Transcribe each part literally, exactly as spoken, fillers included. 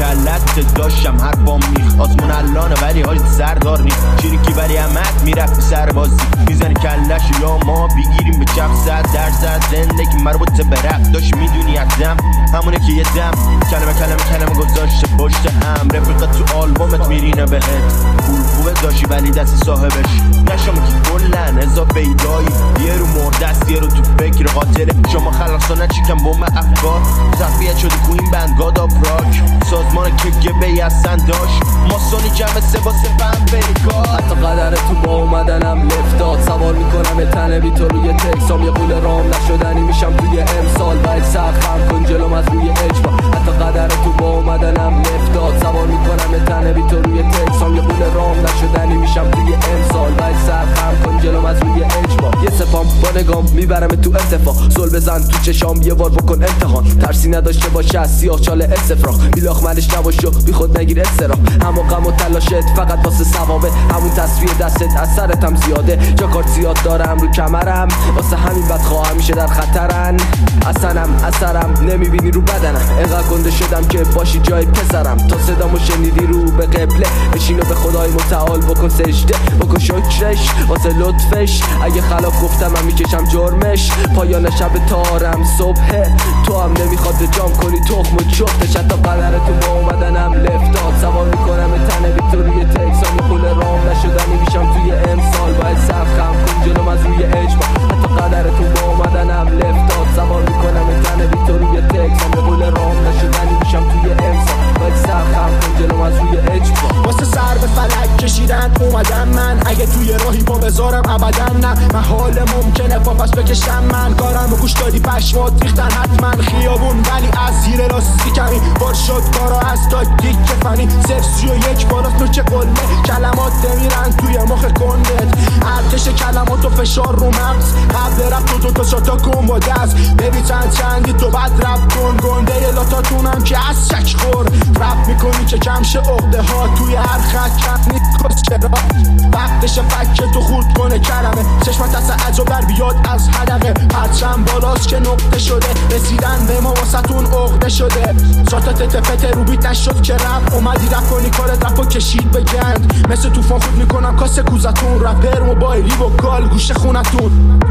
کلت داشتم حرفام میخ آسمون اللانه ولی حالی سردار نیست چیریکی ولی همت میرفت سربازی میزنی کلش یا ما بگیریم به چپ صد درصد زندگی مربوط به رفت داشت میدونی ازم همونه که یه دم کلمه کلمه کلمه گذاشته پشت هم رفیقت تو آلبومت میرینه بهت پول خوبه داشتی ولی دستی صاحبش نشم که کلن اضافه ایدایی یه رو مردست یه رو تو فکر قاتله شما خلقسانه چیکم بوم افکار تقویت شده کو این بند گاد آف راک سازمان که گبه هستن داشت ماسونی جمع سه با سپم بریکار حتی قدر تو با اومدنم لفتاد سوار میکنم تنه بی تو روی تکسام یه قول رام نشدنی میشم توی امسال باید سرخم کن جلوم از روی اجبا حتی قدر تو با اومدنم لفتاد سوار میکنم تنه بی تو روی تکسام یه قول رام نشدنی میشم توی امسال باید سرخم کن جلوم از روی اجبا یه سپام با نگام میبرم تو ارتفاع زل بزن تو چشام یه بار بکن امتحان ترسی نداشته باشه از سیاه چاله استفراغ بیلاخ منش نباشو بی خود نگیر استراح همه غم و تلاشت فقط واسه ثوابه همون تصویر دستت از سرتم زیاده جا کارت زیاد دارم رو کمرم واسه همین بدخواه همیشه در خطرن اصلا اثرم نمیبینی رو بدنم انقدر گنده شدم که باشی جای پسرم تا صدامو شنیدی رو به قبله بشین و به خدای متعال بکن سجده بکن شکرش واسه لطفش اگه خلاف گفتم هم میکشم جرمش پایان شب تارم صبح تو هم نمیخواد جام کنی تخم و چختش حتی قدر تو با اومدنم لفتاد سوار میکنم تنه بی تو روی تکسام پول رام نشدنی میشم توی امسال باید سرخم کن جلوم از روی اجبا حتی قدر تو با اومدنم لفتاد سوار میکنم تنه بی تو روی تکسام پول رام نشدنی میشم توی امسال باید سرخم کن جلوم از روی اجبا واسه سر به فلک کشیدن اومدم من اگه توی راهی پا بذارم ابدا نه محال ممکنه پا پس بکشم من کارم و گوش دادی پشمات ریختن حتما خیابون ولی از زیر راستی کمی بار شد کارا از تاکتیک فنی صفر سی و یک بالاست نوچه قلمه کلمات نمیرن توی مخ کندت ارتش کلمات و فشار رو مغز قبل رفت تو دو تا شاتا کن با دست ببی چند چندی تو بد رفت کن گنده لاتاتونم که از شک خور رفت میکنی که کم شه عقده ها توی هر خط کف نیست چرا وقتش فکر تو خورد کنه کلمه چشمت از عجب در بیاد از حلقه پرچم بالاست که نقطه شده رسیدن به ما واسطون عقده شده شاتت تفت رو بیت نشد که رفت اومدی رفت کنی کارت رفت و کشید به گند مثل توفان خود میکنم کاسه کوزتون رپر موبایلی و کال گوشه خونتون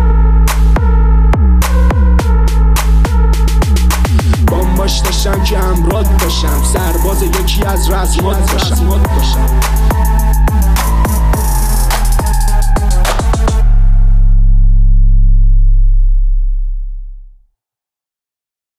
بامباش داشتم که همراه باشم سرباز یکی از رزمات باشم